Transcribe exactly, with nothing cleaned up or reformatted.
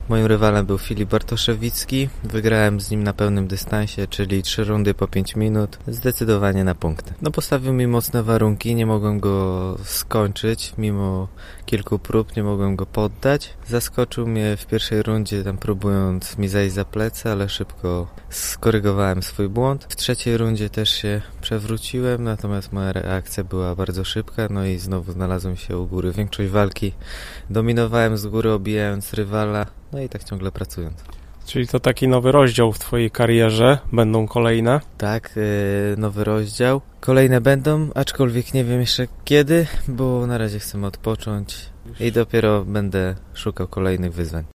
Moim rywalem był Filip Bartoszewicki. Wygrałem z nim na pełnym dystansie, czyli trzy rundy po pięć minut. Zdecydowanie na punkty. No postawił mi mocne warunki, nie mogłem go skończyć, mimo kilku prób nie mogłem go poddać. Zaskoczył mnie w pierwszej rundzie, tam próbując mi zajść za plecy, ale szybko skorygowałem swój błąd. W trzeciej rundzie też się przewróciłem, natomiast moja reakcja była bardzo szybka, no i znowu znalazłem się u góry. Większość walki dominowałem z góry, obijając rywala, no i tak ciągle pracując. Czyli to taki nowy rozdział w twojej karierze, będą kolejne? Tak, yy, nowy rozdział. Kolejne będą, aczkolwiek nie wiem jeszcze kiedy, bo na razie chcę odpocząć i dopiero będę szukał kolejnych wyzwań.